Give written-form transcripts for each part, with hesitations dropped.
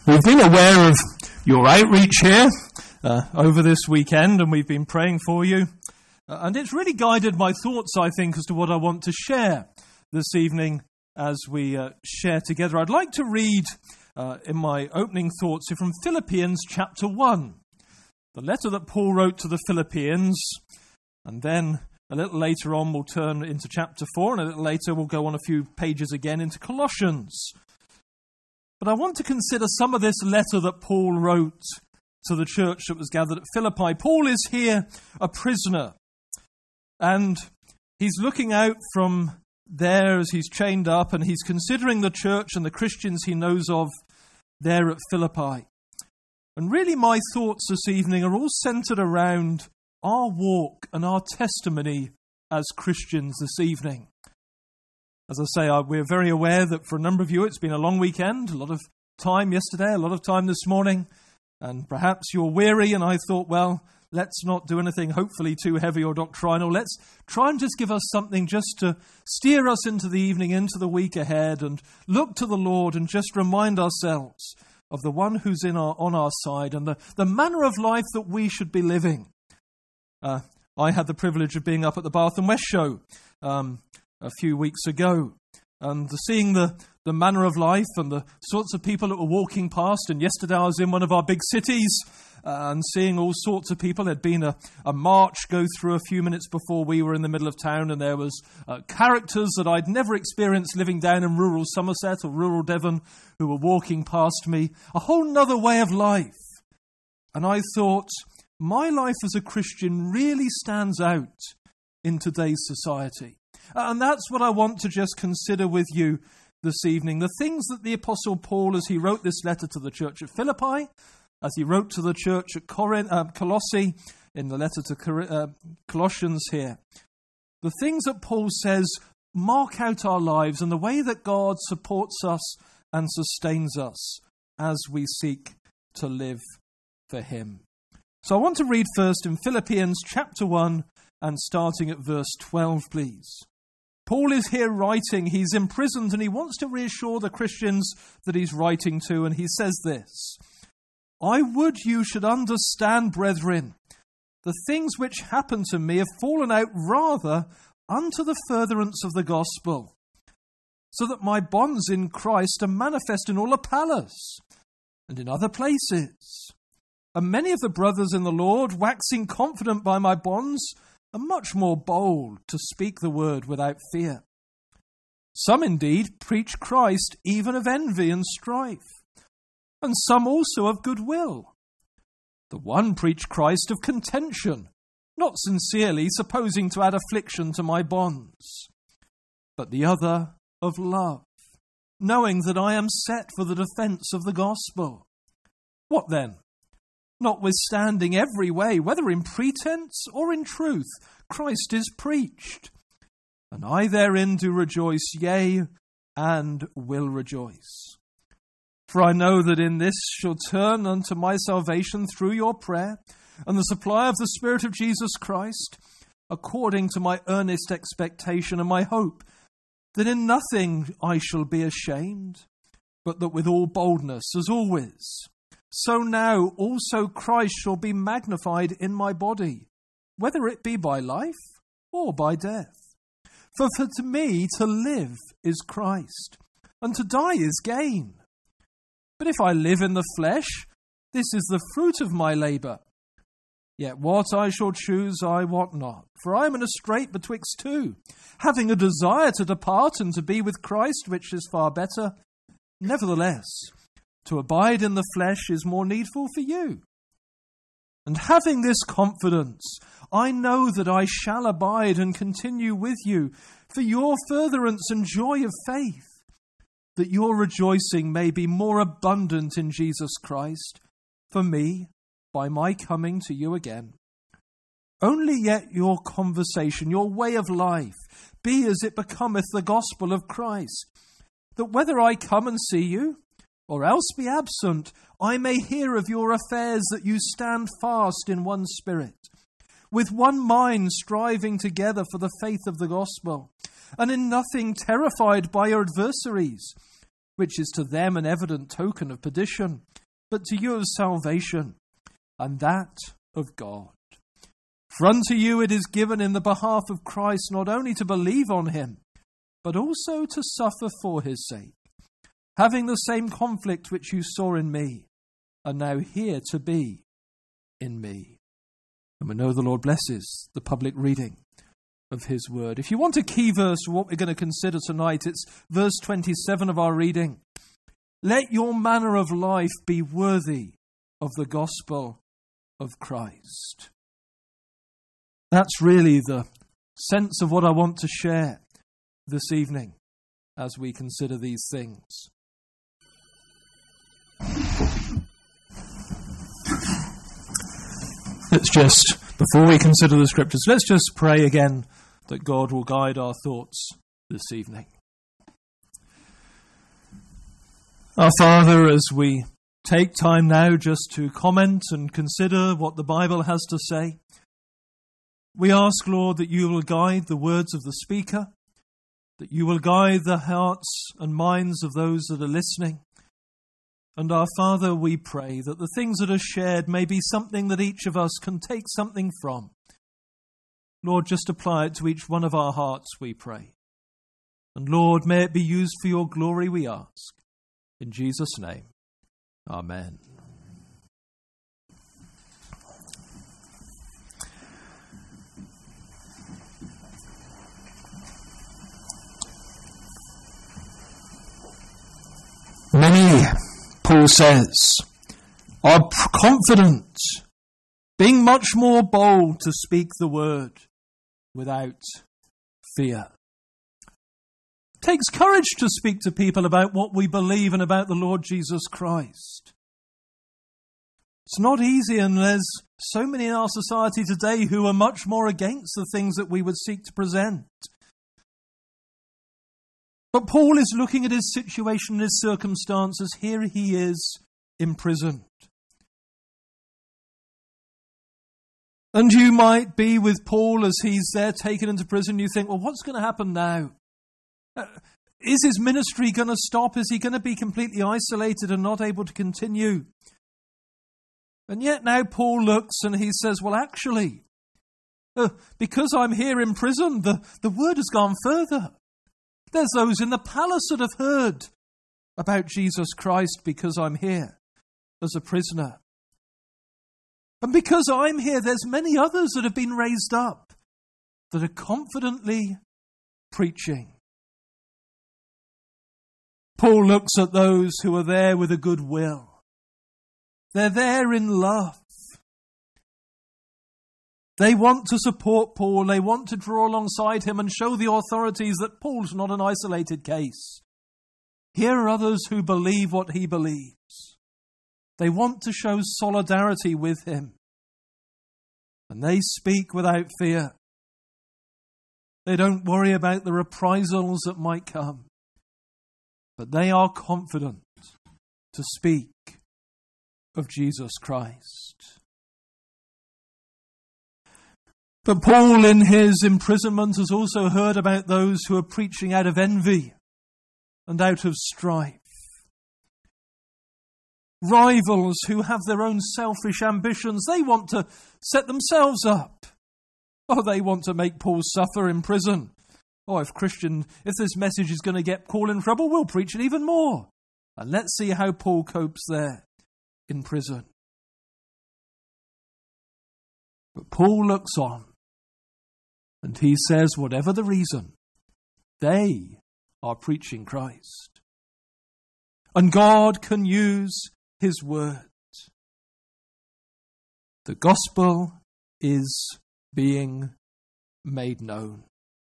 We've been aware of your outreach here over this weekend, and we've been praying for you. And it's really guided my thoughts, I think, as to what I want to share this evening as we share together. I'd like to read in my opening thoughts here from Philippians chapter 1, the letter that Paul wrote to the Philippians, and then a little later on we'll turn into chapter 4, and a little later we'll go on a few pages again into Colossians. But I want to consider some of this letter that Paul wrote to the church that was gathered at Philippi. Paul is here a prisoner, and he's looking out from there as he's chained up, and he's considering the church and the Christians he knows of there at Philippi. And really my thoughts this evening are all centered around our walk and our testimony as Christians this evening. As I say, we're very aware that for a number of you it's been a long weekend, a lot of time yesterday, a lot of time this morning, and perhaps you're weary, and I thought, well, let's not do anything hopefully too heavy or doctrinal. Let's try and just give us something just to steer us into the evening, into the week ahead, and look to the Lord and just remind ourselves of the one who's on our side and the manner of life that we should be living. I had the privilege of being up at the Bath and West show a few weeks ago, and seeing the manner of life and the sorts of people that were walking past. And yesterday I was in one of our big cities and seeing all sorts of people. There'd been a march go through a few minutes before we were in the middle of town, and there was characters that I'd never experienced living down in rural Somerset or rural Devon who were walking past me. A whole nother way of life. And I thought, my life as a Christian really stands out in today's society. And that's what I want to just consider with you this evening. The things that the Apostle Paul, as he wrote this letter to the church at Philippi, as he wrote to the church at Colossae, in the letter to Colossians here, the things that Paul says mark out our lives and the way that God supports us and sustains us as we seek to live for him. So I want to read first in Philippians chapter 1 and starting at verse 12, please. Paul is here writing. He's imprisoned and he wants to reassure the Christians that he's writing to, and he says this: I would you should understand, brethren, the things which happened to me have fallen out rather unto the furtherance of the gospel, so that my bonds in Christ are manifest in all Apollos and in other places. And many of the brothers in the Lord, waxing confident by my bonds, are much more bold to speak the word without fear. Some indeed preach Christ even of envy and strife, and some also of goodwill. The one preached Christ of contention, not sincerely, supposing to add affliction to my bonds, but the other of love, knowing that I am set for the defence of the gospel. What then? Notwithstanding every way, whether in pretense or in truth, Christ is preached. And I therein do rejoice, yea, and will rejoice. For I know that in this shall turn unto my salvation through your prayer, and the supply of the Spirit of Jesus Christ, according to my earnest expectation and my hope, that in nothing I shall be ashamed, but that with all boldness, as always, so now also Christ shall be magnified in my body, whether it be by life or by death. For to me to live is Christ, and to die is gain. But if I live in the flesh, this is the fruit of my labour. Yet what I shall choose I wot not, for I am in a strait betwixt two, having a desire to depart and to be with Christ, which is far better. Nevertheless, to abide in the flesh is more needful for you. And having this confidence, I know that I shall abide and continue with you for your furtherance and joy of faith, that your rejoicing may be more abundant in Jesus Christ for me by my coming to you again. Only yet your conversation, your way of life, be as it becometh the gospel of Christ, that whether I come and see you, or else be absent, I may hear of your affairs, that you stand fast in one spirit, with one mind striving together for the faith of the gospel, and in nothing terrified by your adversaries, which is to them an evident token of perdition, but to you of salvation, and that of God. For unto you it is given in the behalf of Christ not only to believe on him, but also to suffer for his sake, having the same conflict which you saw in me, and now here to be in me. And we know the Lord blesses the public reading of his word. If you want a key verse for what we're going to consider tonight, it's verse 27 of our reading. Let your manner of life be worthy of the gospel of Christ. That's really the sense of what I want to share this evening as we consider these things. Let's just, before we consider the scriptures, let's just pray again that God will guide our thoughts this evening. Our Father, as we take time now just to comment and consider what the Bible has to say, we ask, Lord, that you will guide the words of the speaker, that you will guide the hearts and minds of those that are listening. And our Father, we pray that the things that are shared may be something that each of us can take something from. Lord, just apply it to each one of our hearts, we pray. And Lord, may it be used for your glory, we ask. In Jesus' name, amen. Many, Paul says, are confident, being much more bold to speak the word without fear. It takes courage to speak to people about what we believe and about the Lord Jesus Christ. It's not easy, and there's so many in our society today who are much more against the things that we would seek to present. But Paul is looking at his situation and his circumstances. Here he is imprisoned. And you might be with Paul as he's there taken into prison. You think, well, what's going to happen now? Is his ministry going to stop? Is he going to be completely isolated and not able to continue? And yet now Paul looks and he says, well, actually, because I'm here in prison, the word has gone further. There's those in the palace that have heard about Jesus Christ because I'm here as a prisoner. And because I'm here, there's many others that have been raised up that are confidently preaching. Paul looks at those who are there with a good will. They're there in love. They want to support Paul. They want to draw alongside him and show the authorities that Paul's not an isolated case. Here are others who believe what he believes. They want to show solidarity with him. And they speak without fear. They don't worry about the reprisals that might come. But they are confident to speak of Jesus Christ. But Paul, in his imprisonment, has also heard about those who are preaching out of envy and out of strife. Rivals who have their own selfish ambitions. They want to set themselves up. Oh, they want to make Paul suffer in prison. Oh, if this message is going to get Paul in trouble, we'll preach it even more. And let's see how Paul copes there in prison. But Paul looks on. And he says, whatever the reason, they are preaching Christ. And God can use his word. The gospel is being made known.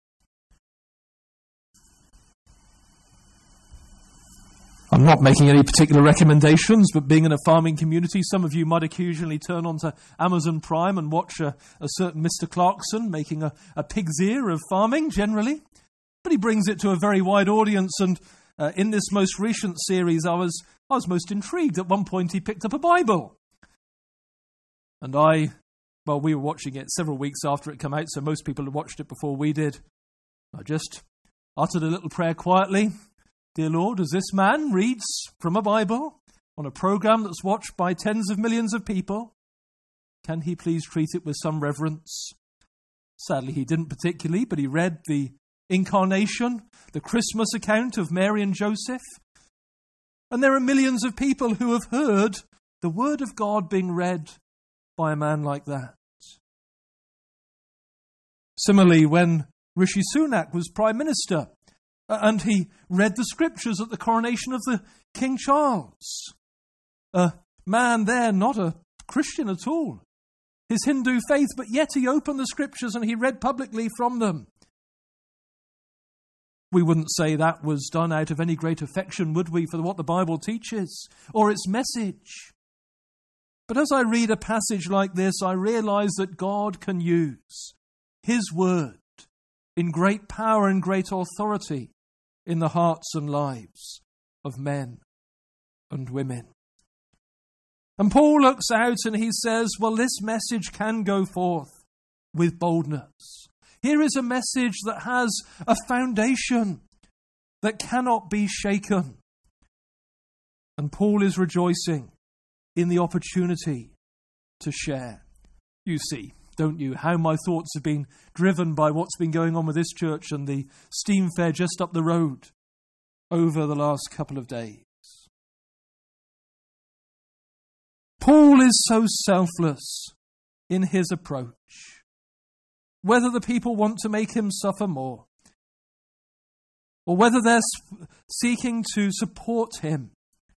I'm not making any particular recommendations, but being in a farming community, some of you might occasionally turn onto Amazon Prime and watch a certain Mr. Clarkson making a pig's ear of farming generally. But he brings it to a very wide audience, and in this most recent series, I was most intrigued. At one point, he picked up a Bible. And we were watching it several weeks after it came out, so most people had watched it before we did. I just uttered a little prayer quietly. Dear Lord, as this man reads from a Bible, on a program that's watched by tens of millions of people? Can he please treat it with some reverence? Sadly, he didn't particularly, but he read the incarnation, the Christmas account of Mary and Joseph. And there are millions of people who have heard the word of God being read by a man like that. Similarly, when Rishi Sunak was Prime Minister and he read the scriptures at the coronation of the King Charles, a man there not a Christian at all, his Hindu faith, but yet he opened the scriptures and he read publicly from them. We wouldn't say that was done out of any great affection, would we, for what the Bible teaches or its message? But as I read a passage like this, I realize that God can use his word in great power and great authority in the hearts and lives of men and women. And Paul looks out and he says, well, this message can go forth with boldness. Here is a message that has a foundation that cannot be shaken. And Paul is rejoicing in the opportunity to share. You see, don't you, how my thoughts have been driven by what's been going on with this church and the steam fair just up the road over the last couple of days. Paul is so selfless in his approach. Whether the people want to make him suffer more, or whether they're seeking to support him,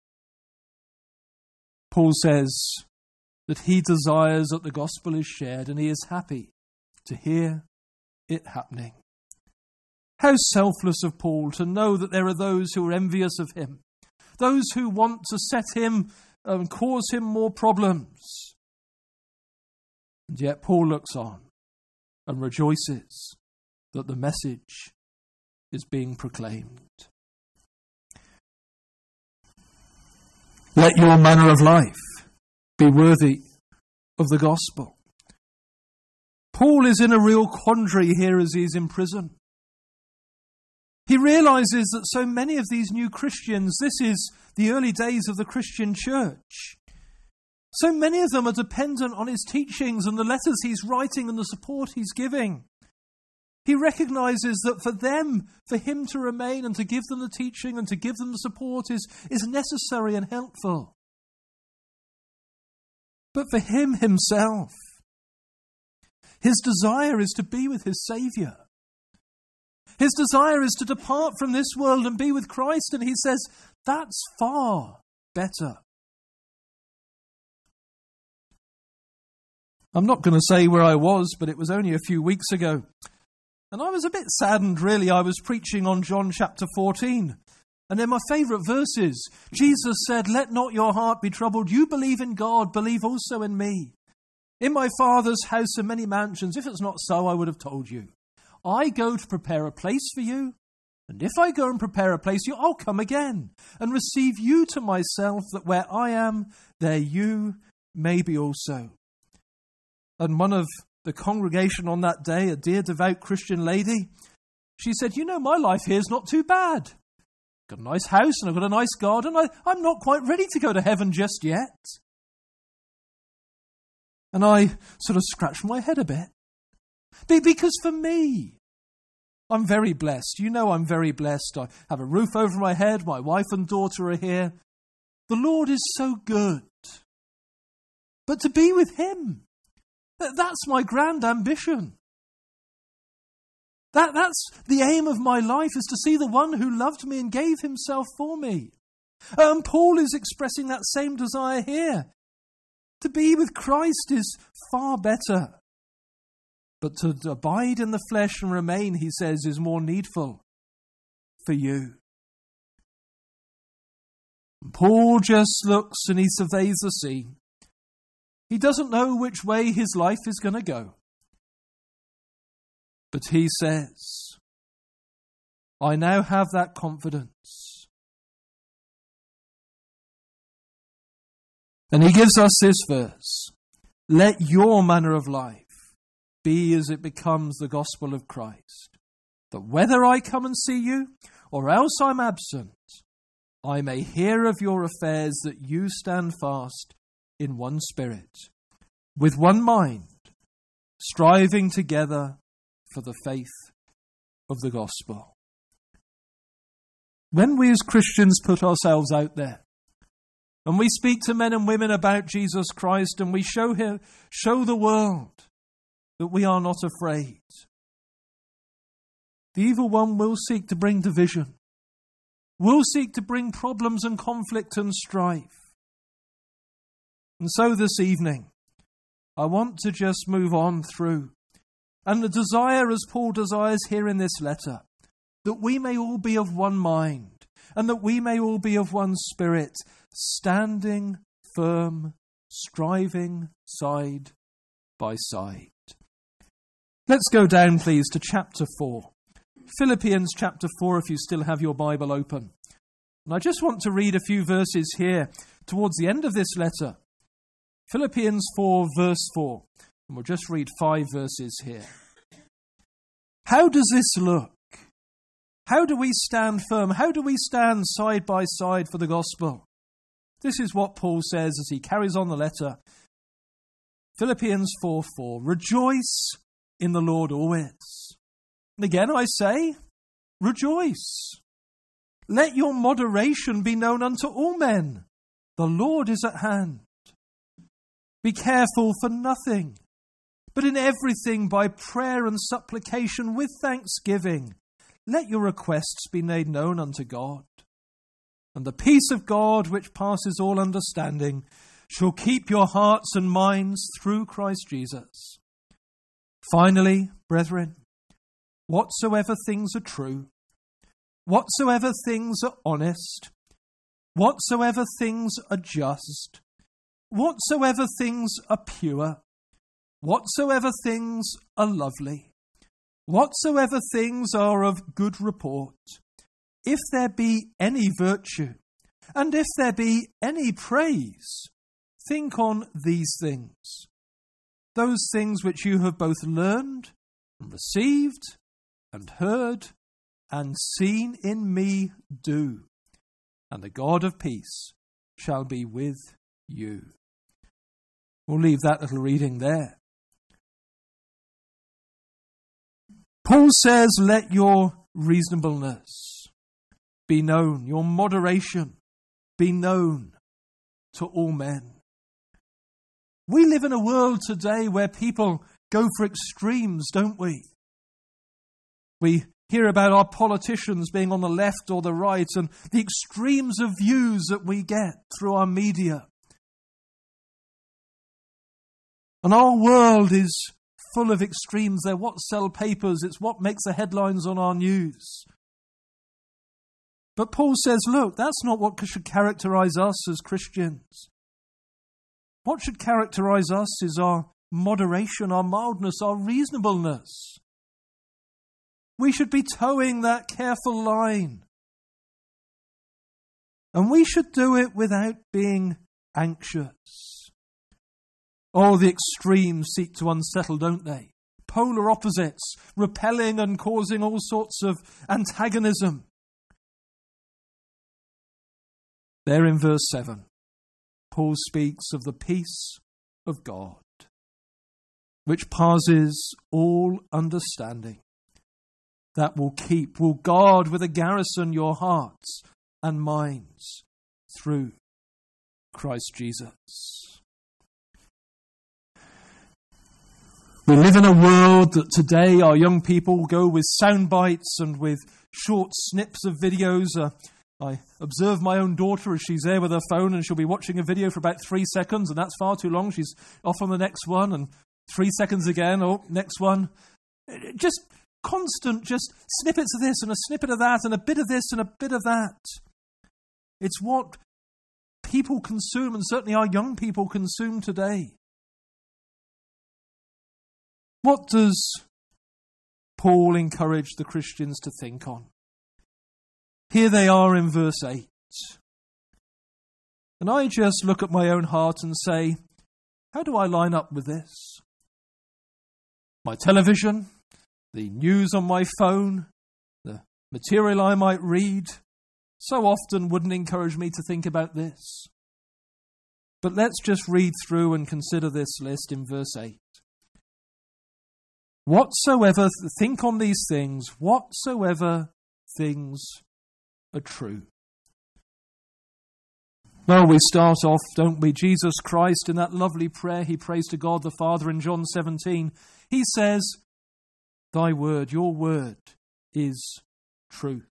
Paul says that he desires that the gospel is shared and he is happy to hear it happening. How selfless of Paul to know that there are those who are envious of him, those who want to set him and cause him more problems. And yet Paul looks on and rejoices that the message is being proclaimed. Let your manner of life be worthy of the gospel. Paul is in a real quandary here as he's in prison. He realizes that so many of these new Christians, this is the early days of the Christian church. So many of them are dependent on his teachings and the letters he's writing and the support he's giving. He recognizes that for him to remain and to give them the teaching and to give them the support is necessary and helpful. But for him himself, his desire is to be with his Saviour. His desire is to depart from this world and be with Christ, and he says, that's far better. I'm not going to say where I was, but it was only a few weeks ago. And I was a bit saddened, really. I was preaching on John chapter 14. And in my favourite verses, Jesus said, let not your heart be troubled. You believe in God, believe also in me. In my Father's house are many mansions. If it's not so, I would have told you. I go to prepare a place for you. And if I go and prepare a place for you, I'll come again and receive you to myself, that where I am, there you may be also. And one of the congregation on that day, a dear devout Christian lady, she said, you know, my life here is not too bad. I've got a nice house and I've got a nice garden. I'm not quite ready to go to heaven just yet. And I sort of scratched my head a bit. Because for me, I'm very blessed. You know I'm very blessed. I have a roof over my head. My wife and daughter are here. The Lord is so good. But to be with him, that's my grand ambition. That's the aim of my life, is to see the one who loved me and gave himself for me. And Paul is expressing that same desire here. To be with Christ is far better. But to abide in the flesh and remain, he says, is more needful for you. And Paul just looks and he surveys the scene. He doesn't know which way his life is going to go. But he says, I now have that confidence. And he gives us this verse. Let your manner of life be as it becomes the gospel of Christ. That whether I come and see you, or else I'm absent, I may hear of your affairs, that you stand fast in one spirit, with one mind, striving together for the faith of the gospel. When we as Christians put ourselves out there, and we speak to men and women about Jesus Christ, and we show the world that we are not afraid, the evil one will seek to bring division, will seek to bring problems and conflict and strife. And so this evening, I want to just move on through, and the desire, as Paul desires here in this letter, that we may all be of one mind, and that we may all be of one spirit, standing firm, striving side by side. Let's go down, please, to chapter 4. Philippians chapter 4, if you still have your Bible open. And I just want to read a few verses here towards the end of this letter. Philippians 4, verse 4. And we'll just read 5 verses here. How does this look? How do we stand firm? How do we stand side by side for the gospel? This is what Paul says as he carries on the letter. Philippians 4:4. Rejoice in the Lord always. And again I say, rejoice. Let your moderation be known unto all men. The Lord is at hand. Be careful for nothing, but in everything by prayer and supplication with thanksgiving, let your requests be made known unto God. And the peace of God, which passes all understanding, shall keep your hearts and minds through Christ Jesus. Finally, brethren, whatsoever things are true, whatsoever things are honest, whatsoever things are just, whatsoever things are pure, whatsoever things are lovely, whatsoever things are of good report, if there be any virtue, and if there be any praise, think on these things. Those things which you have both learned and received and heard and seen in me do, and the God of peace shall be with you. We'll leave that little reading there. Paul says, let your reasonableness be known, your moderation be known to all men. We live in a world today where people go for extremes, don't we? We hear about our politicians being on the left or the right, and the extremes of views that we get through our media. And our world is full of extremes. They're what sell papers. It's what makes the headlines on our news. But Paul says, look, that's not what should characterize us as Christians. What should characterize us is our moderation, our mildness, our reasonableness. We should be towing that careful line. And we should do it without being anxious. Oh, the extremes seek to unsettle, don't they? Polar opposites, repelling and causing all sorts of antagonism. There in verse 7, Paul speaks of the peace of God, which passes all understanding, that will guard with a garrison your hearts and minds through Christ Jesus. We live in a world that today our young people go with sound bites and with short snips of videos. I observe my own daughter as she's there with her phone and she'll be watching a video for about 3 seconds, and that's far too long. She's off on the next one, and 3 seconds again, oh, next one. Just constant, just snippets of this and a snippet of that and a bit of this and a bit of that. It's what people consume, and certainly our young people consume today. What does Paul encourage the Christians to think on? Here they are in verse 8. And I just look at my own heart and say, how do I line up with this? My television, the news on my phone, the material I might read, so often wouldn't encourage me to think about this. But let's just read through and consider this list in verse 8. Whatsoever, think on these things, whatsoever things are true. Well, we start off, don't we? Jesus Christ, in that lovely prayer he prays to God the Father in John 17, he says, thy word, your word is truth.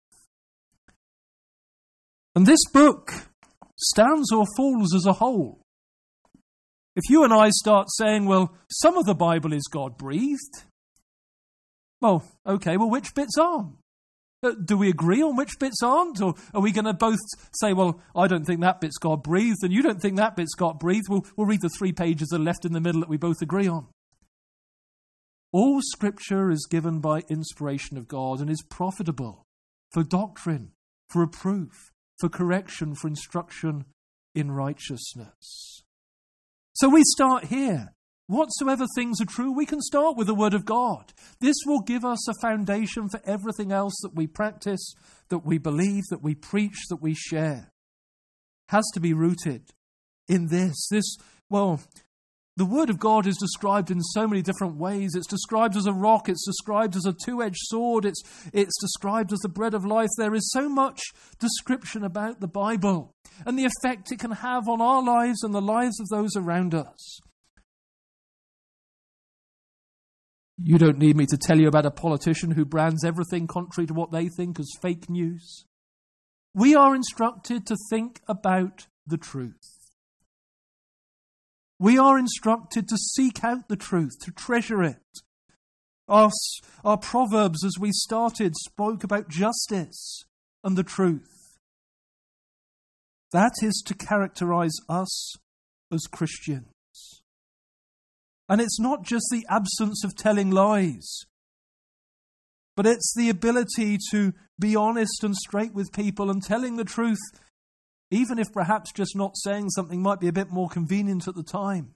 And this book stands or falls as a whole. If you and I start saying, well, some of the Bible is God-breathed, well, okay, well, which bits aren't? Do we agree on which bits aren't? Or are we going to both say, well, I don't think that bit's God-breathed, and you don't think that bit's God-breathed? We'll read the 3 pages that are left in the middle that we both agree on. All Scripture is given by inspiration of God and is profitable for doctrine, for reproof, for correction, for instruction in righteousness. So we start here. Whatsoever things are true, we can start with the Word of God. This will give us a foundation for everything else that we practice, that we believe, that we preach, that we share. Has to be rooted in this. The Word of God is described in so many different ways. It's described as a rock. It's described as a two-edged sword. It's described as the bread of life. There is so much description about the Bible and the effect it can have on our lives and the lives of those around us. You don't need me to tell you about a politician who brands everything contrary to what they think as fake news. We are instructed to think about the truth. We are instructed to seek out the truth, to treasure it. Our Proverbs, as we started, spoke about justice and the truth. That is to characterize us as Christians. And it's not just the absence of telling lies, but it's the ability to be honest and straight with people and telling the truth, even if perhaps just not saying something might be a bit more convenient at the time.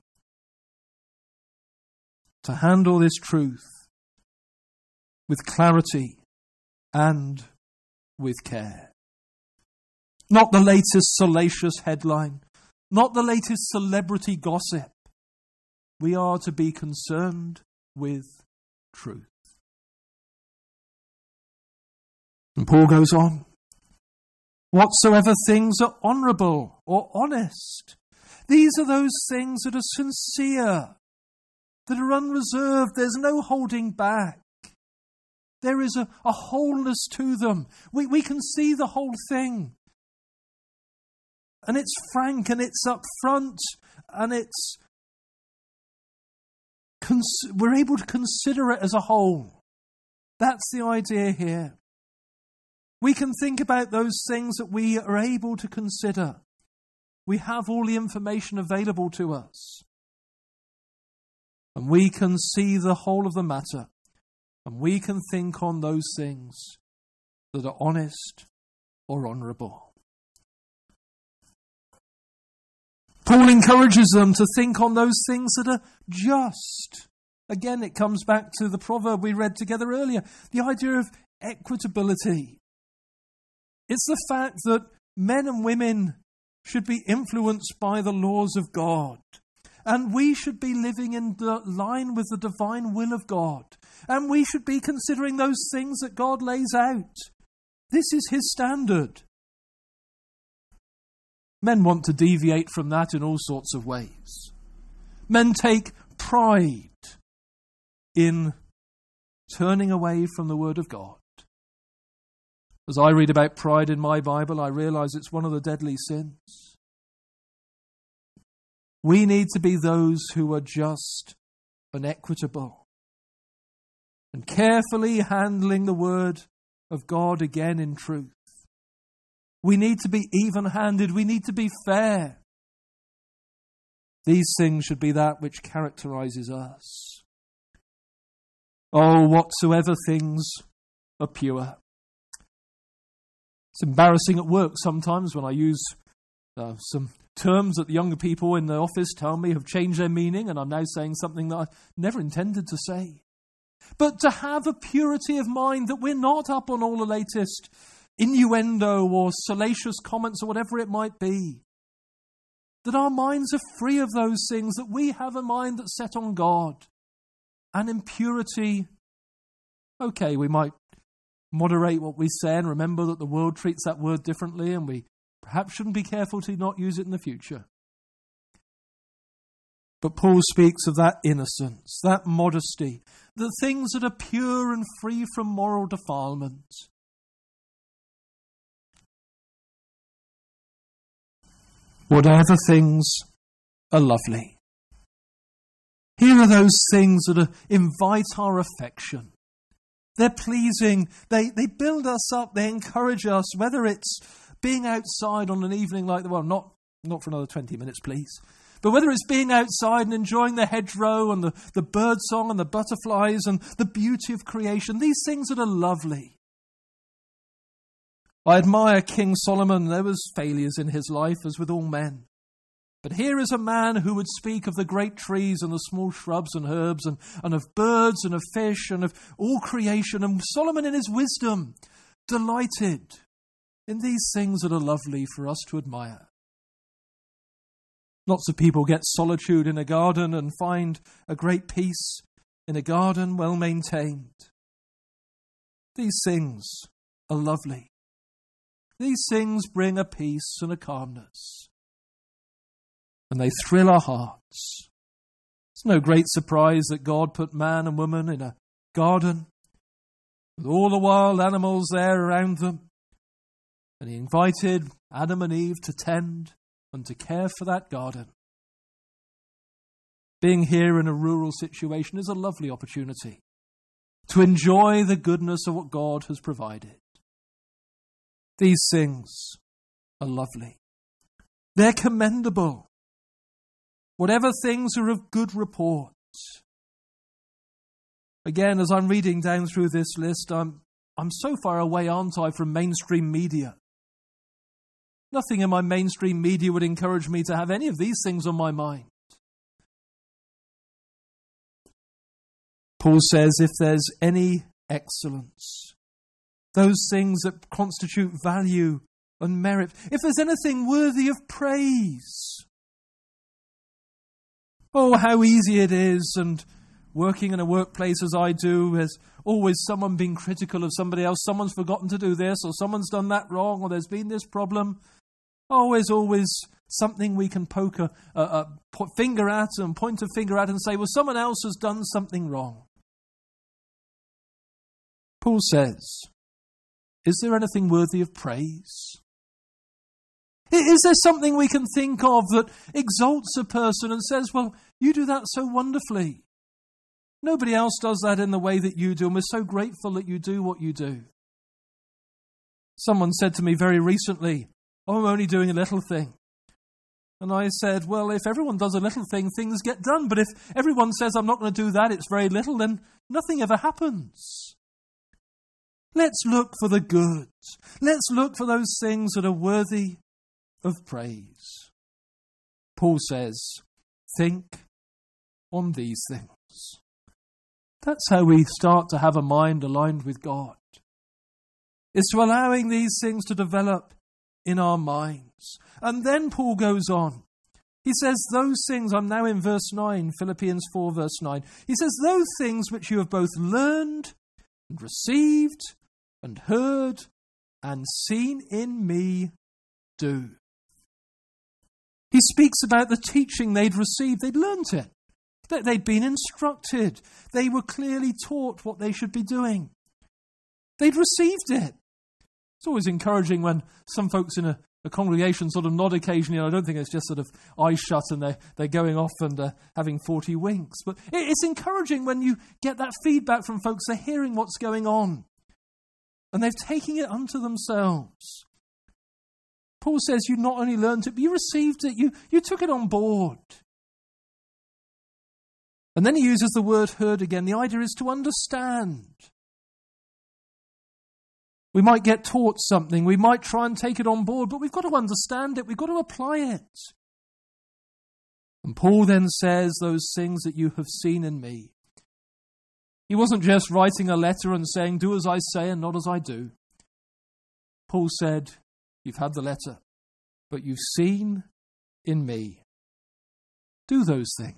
To handle this truth with clarity and with care. Not the latest salacious headline, not the latest celebrity gossip. We are to be concerned with truth. And Paul goes on. Whatsoever things are honourable or honest. These are those things that are sincere, that are unreserved. There's no holding back. There is a wholeness to them. We can see the whole thing. And it's frank and it's upfront and we're able to consider it as a whole. That's the idea here. We can think about those things that we are able to consider. We have all the information available to us. And we can see the whole of the matter. And we can think on those things that are honest or honourable. Paul encourages them to think on those things that are just. Again, it comes back to the proverb we read together earlier. The idea of equitability. It's the fact that men and women should be influenced by the laws of God. And we should be living in line with the divine will of God. And we should be considering those things that God lays out. This is his standard. Men want to deviate from that in all sorts of ways. Men take pride in turning away from the Word of God. As I read about pride in my Bible, I realize it's one of the deadly sins. We need to be those who are just and equitable and carefully handling the Word of God again in truth. We need to be even-handed. We need to be fair. These things should be that which characterizes us. Oh, whatsoever things are pure. It's embarrassing at work sometimes when I use some terms that the younger people in the office tell me have changed their meaning, and I'm now saying something that I never intended to say. But to have a purity of mind that we're not up on all the latest innuendo or salacious comments or whatever it might be. That our minds are free of those things, that we have a mind that's set on God. And impurity, okay, we might moderate what we say and remember that the world treats that word differently and we perhaps shouldn't be careful to not use it in the future. But Paul speaks of that innocence, that modesty, the things that are pure and free from moral defilement. Whatever things are lovely. Here are those things that invite our affection. They're pleasing. They build us up. They encourage us, whether it's being outside on an evening like the one, not for another 20 minutes, please. But whether it's being outside and enjoying the hedgerow and the bird song and the butterflies and the beauty of creation, these things that are lovely. I admire King Solomon. There was failures in his life, as with all men. But here is a man who would speak of the great trees and the small shrubs and herbs and of birds and of fish and of all creation. And Solomon in his wisdom delighted in these things that are lovely for us to admire. Lots of people get solitude in a garden and find a great peace in a garden well maintained. These things are lovely. These things bring a peace and a calmness. And they thrill our hearts. It's no great surprise that God put man and woman in a garden with all the wild animals there around them. And he invited Adam and Eve to tend and to care for that garden. Being here in a rural situation is a lovely opportunity to enjoy the goodness of what God has provided. These things are lovely. They're commendable. Whatever things are of good report. Again, as I'm reading down through this list, I'm so far away, aren't I, from mainstream media. Nothing in my mainstream media would encourage me to have any of these things on my mind. Paul says, if there's any excellence, those things that constitute value and merit, if there's anything worthy of praise. Oh, how easy it is, and working in a workplace as I do, has always someone been critical of somebody else. Someone's forgotten to do this, or someone's done that wrong, or there's been this problem. Always something we can poke a finger at and point a finger at and say, well, someone else has done something wrong. Paul says, is there anything worthy of praise? Is there something we can think of that exalts a person and says, well, you do that so wonderfully. Nobody else does that in the way that you do, and we're so grateful that you do what you do. Someone said to me very recently, oh, I'm only doing a little thing. And I said, well, if everyone does a little thing, things get done. But if everyone says, I'm not going to do that, it's very little, then nothing ever happens. Let's look for the good. Let's look for those things that are worthy of praise. Paul says, think on these things. That's how we start to have a mind aligned with God. It's to allowing these things to develop in our minds. And then Paul goes on. He says, those things, I'm now in verse 9, Philippians 4 verse 9. He says, those things which you have both learned and received and heard and seen in me, do. He speaks about the teaching they'd received. They'd learnt it. They'd been instructed. They were clearly taught what they should be doing. They'd received it. It's always encouraging when some folks in a congregation sort of nod occasionally. I don't think it's just sort of eyes shut and they're going off and having 40 winks. But it's encouraging when you get that feedback from folks. They're hearing what's going on. And they're taking it unto themselves. Paul says you not only learned it, but you received it. You took it on board. And then he uses the word heard again. The idea is to understand. We might get taught something. We might try and take it on board, but we've got to understand it. We've got to apply it. And Paul then says those things that you have seen in me. He wasn't just writing a letter and saying, do as I say and not as I do. Paul said, you've had the letter, but you've seen in me. Do those things.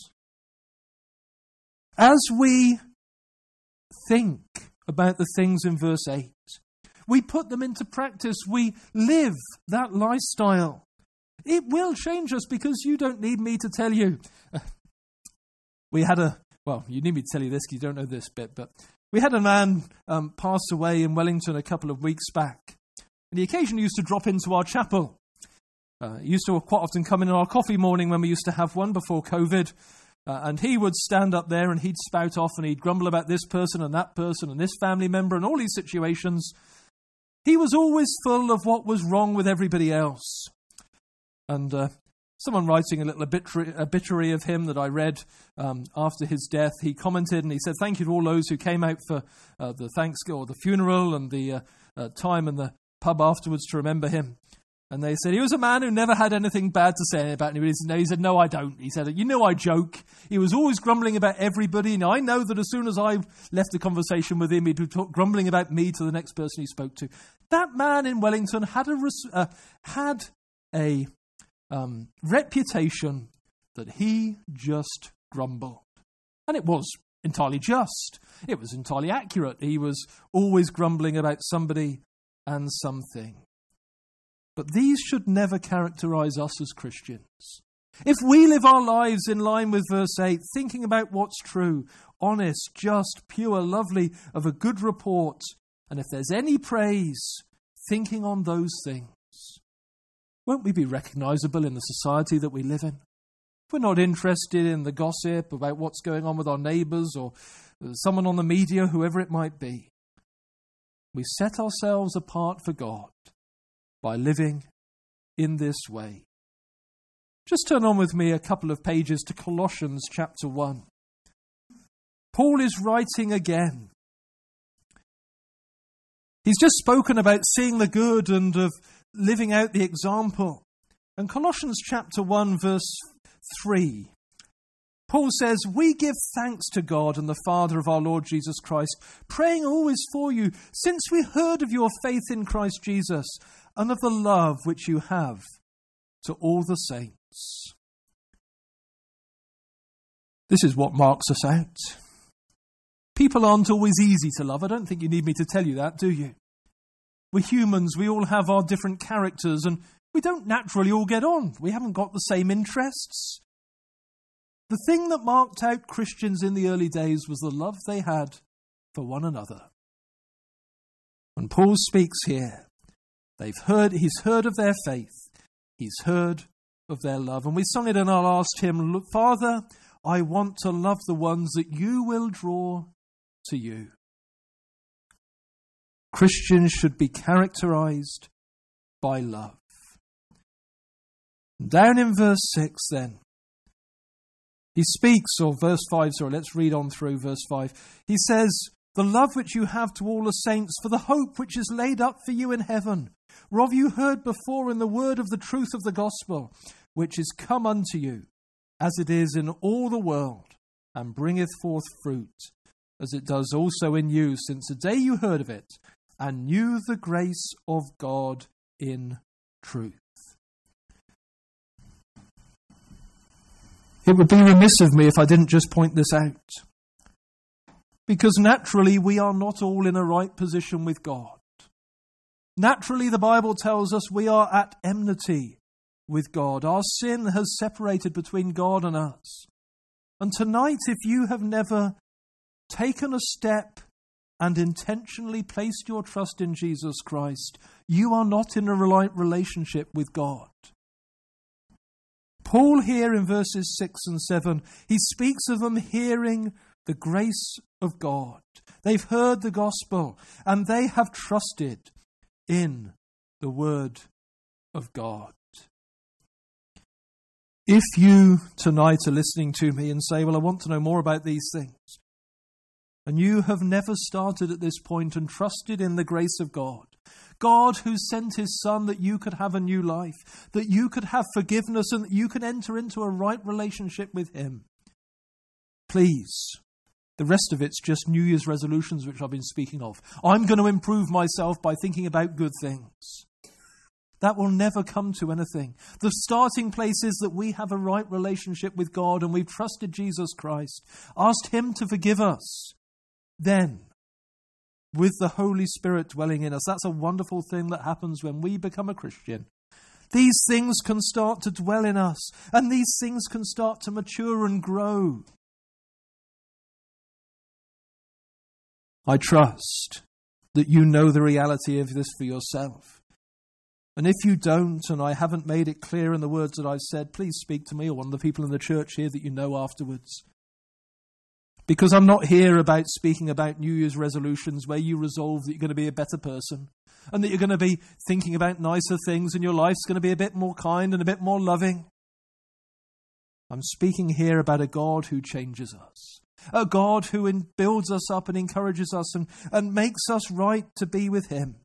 As we think about the things in verse 8, we put them into practice. We live that lifestyle. It will change us, because you don't need me to tell you. You need me to tell you this because you don't know this bit, but we had a man pass away in Wellington a couple of weeks back. And he occasionally used to drop into our chapel. He used to quite often come in our coffee morning when we used to have one before COVID. And he would stand up there and he'd spout off and he'd grumble about this person and this family member and all these situations. He was always full of what was wrong with everybody else. And someone writing a little obituary of him that I read after his death, he commented and he said, thank you to all those who came out for the Thanksgiving or the funeral and the time in the pub afterwards to remember him. And they said, he was a man who never had anything bad to say about anybody. He said, no, I don't. He said, I joke. He was always grumbling about everybody. Now, I know that as soon as I left the conversation with him, he'd be grumbling about me to the next person he spoke to. That man in Wellington had a reputation that he just grumbled. And it was entirely just. It was entirely accurate. He was always grumbling about somebody and something. But these should never characterize us as Christians. If we live our lives in line with verse 8, thinking about what's true, honest, just, pure, lovely, of a good report, and if there's any praise, thinking on those things, won't we be recognizable in the society that we live in? If we're not interested in the gossip about what's going on with our neighbours or someone on the media, whoever it might be, we set ourselves apart for God by living in this way. Just turn on with me a couple of pages to Colossians chapter 1. Paul is writing again. He's just spoken about seeing the good and of living out the example. And Colossians chapter 1 verse 3, Paul says, we give thanks to God and the Father of our Lord Jesus Christ, praying always for you, since we heard of your faith in Christ Jesus and of the love which you have to all the saints. This is what marks us out. People aren't always easy to love. I don't think you need me to tell you that, do you? We're humans. We all have our different characters and we don't naturally all get on. We haven't got the same interests. The thing that marked out Christians in the early days was the love they had for one another. When Paul speaks here, he's heard of their faith. He's heard of their love. And we sung it in our last hymn, Father, I want to love the ones that you will draw to you. Christians should be characterized by love. Down in verse 6 then, he speaks, or verse 5, let's read on through verse 5. He says, the love which you have to all the saints for the hope which is laid up for you in heaven, whereof you heard before in the word of the truth of the gospel, which is come unto you, as it is in all the world, and bringeth forth fruit, as it does also in you, since the day you heard of it, and knew the grace of God in truth. It would be remiss of me if I didn't just point this out. Because naturally, we are not all in a right position with God. Naturally, the Bible tells us we are at enmity with God. Our sin has separated between God and us. And tonight, if you have never taken a step and intentionally placed your trust in Jesus Christ, you are not in a right relationship with God. Paul here in verses 6 and 7, he speaks of them hearing the grace of God. They've heard the gospel and they have trusted in the word of God. If you tonight are listening to me and say, well, I want to know more about these things, and you have never started at this point and trusted in the grace of God, God who sent his Son that you could have a new life, that you could have forgiveness and that you could enter into a right relationship with him, please The rest of it's just New Year's resolutions, which I've been speaking of. I'm going to improve myself by thinking about good things. That will never come to anything. The starting place is that we have a right relationship with God and we've trusted Jesus Christ, asked Him to forgive us. Then, with the Holy Spirit dwelling in us, that's a wonderful thing that happens when we become a Christian. These things can start to dwell in us, and these things can start to mature and grow. I trust that you know the reality of this for yourself. And if you don't, and I haven't made it clear in the words that I've said, please speak to me or one of the people in the church here that you know afterwards. Because I'm not here about speaking about New Year's resolutions where you resolve that you're going to be a better person and that you're going to be thinking about nicer things and your life's going to be a bit more kind and a bit more loving. I'm speaking here about a God who changes us, a God who builds us up and encourages us and makes us right to be with Him.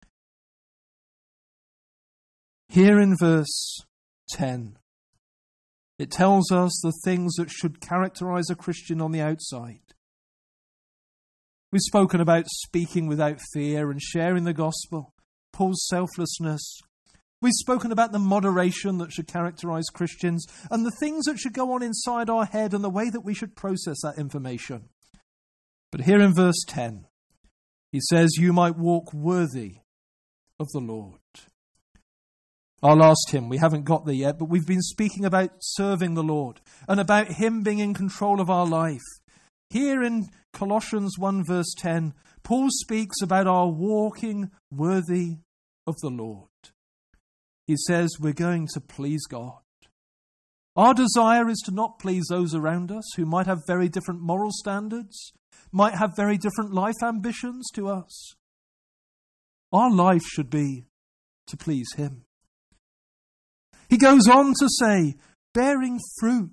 Here in verse 10, it tells us the things that should characterize a Christian on the outside. We've spoken about speaking without fear and sharing the gospel, Paul's selflessness. We've spoken about the moderation that should characterize Christians and the things that should go on inside our head and the way that we should process that information. But here in verse 10, he says, you might walk worthy of the Lord. I'll ask him, we haven't got there yet, but we've been speaking about serving the Lord and about Him being in control of our life. Here in Colossians 1 verse 10, Paul speaks about our walking worthy of the Lord. He says we're going to please God. Our desire is to not please those around us who might have very different moral standards, might have very different life ambitions to us. Our life should be to please Him. He goes on to say, bearing fruit,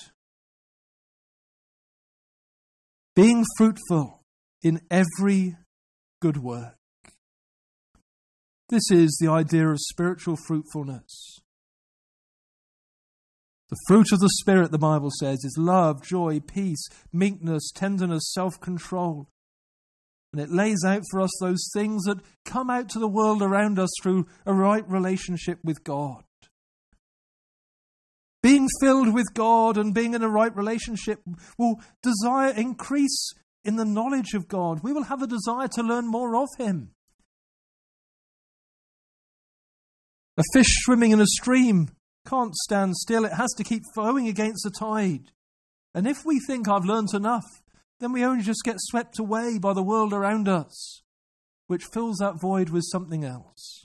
being fruitful in every good work. This is the idea of spiritual fruitfulness. The fruit of the Spirit, the Bible says, is love, joy, peace, meekness, tenderness, self-control. And it lays out for us those things that come out to the world around us through a right relationship with God. Being filled with God and being in a right relationship will increase in the knowledge of God. We will have a desire to learn more of Him. A fish swimming in a stream can't stand still. It has to keep flowing against the tide. And if we think I've learnt enough, then we only just get swept away by the world around us, which fills that void with something else.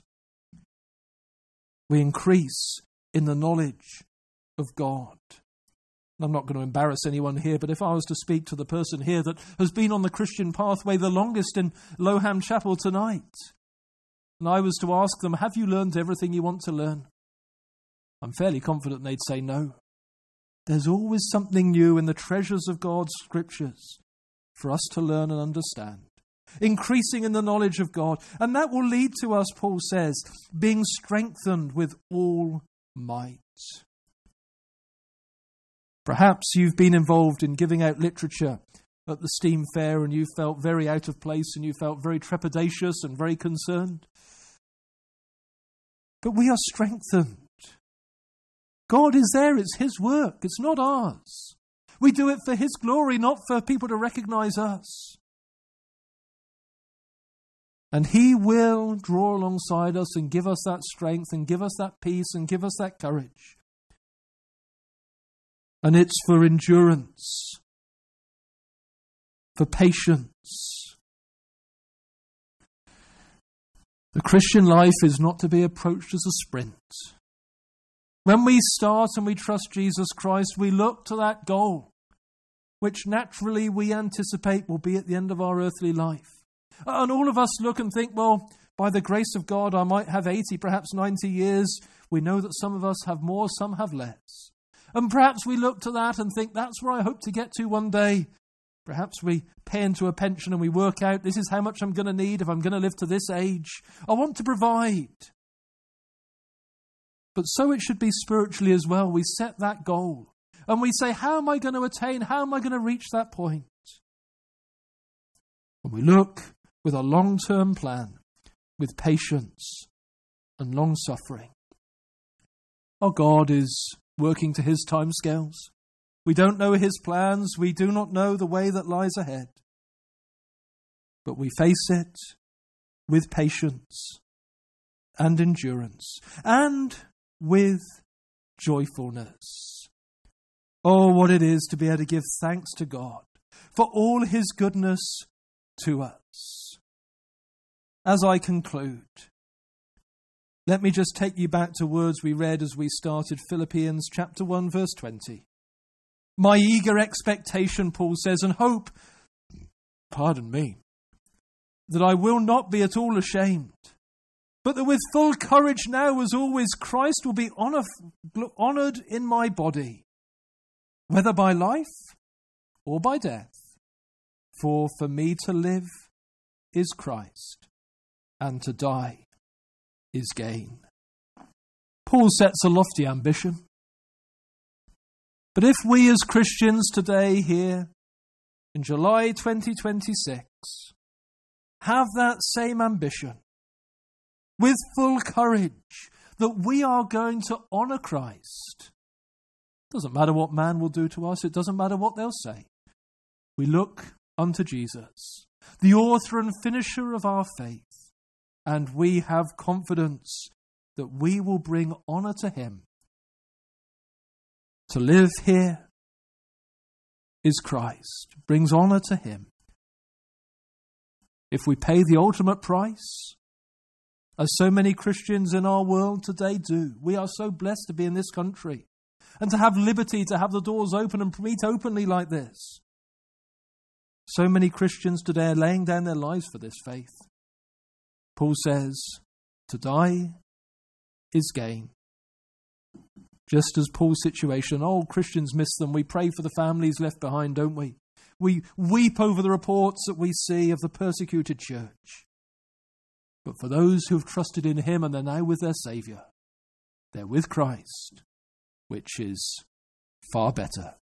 We increase in the knowledge of God. I'm not going to embarrass anyone here, but if I was to speak to the person here that has been on the Christian pathway the longest in Loham Chapel tonight, and I was to ask them, have you learned everything you want to learn? I'm fairly confident they'd say no. There's always something new in the treasures of God's scriptures for us to learn and understand. Increasing in the knowledge of God. And that will lead to us, Paul says, being strengthened with all might. Perhaps you've been involved in giving out literature at the STEAM fair and you felt very out of place and you felt very trepidatious and very concerned. But we are strengthened. God is there. It's His work. It's not ours. We do it for His glory, not for people to recognize us. And He will draw alongside us and give us that strength and give us that peace and give us that courage. And it's for endurance, for patience. The Christian life is not to be approached as a sprint. When we start and we trust Jesus Christ, we look to that goal, which naturally we anticipate will be at the end of our earthly life. And all of us look and think, well, by the grace of God, I might have 80, perhaps 90 years. We know that some of us have more, some have less. And perhaps we look to that and think, that's where I hope to get to one day. Perhaps we pay into a pension and we work out, this is how much I'm going to need if I'm going to live to this age. I want to provide. But so it should be spiritually as well. We set that goal and we say, how am I going to attain? How am I going to reach that point? And we look with a long-term plan, with patience and long-suffering. Our God is working to his timescales. We don't know his plans. We do not know the way that lies ahead. But we face it with patience and endurance and with joyfulness. Oh, what it is to be able to give thanks to God for all his goodness to us. As I conclude, let me just take you back to words we read as we started Philippians chapter 1, verse 20. My eager expectation, Paul says, and hope, that I will not be at all ashamed, but that with full courage now, as always, Christ will be honoured in my body, whether by life or by death. For me to live is Christ, and to die is gain. Paul sets a lofty ambition. But if we as Christians today here in July 2026 have that same ambition with full courage that we are going to honour Christ, it doesn't matter what man will do to us, it doesn't matter what they'll say. We look unto Jesus, the author and finisher of our faith, and we have confidence that we will bring honour to him. To live here is Christ, brings honour to him. If we pay the ultimate price, as so many Christians in our world today do, we are so blessed to be in this country and to have liberty, to have the doors open and meet openly like this. So many Christians today are laying down their lives for this faith. Paul says, to die is gain. Just as Paul's situation, Christians miss them. We pray for the families left behind, don't we? We weep over the reports that we see of the persecuted church. But for those who have trusted in him and they're now with their Saviour, they're with Christ, which is far better.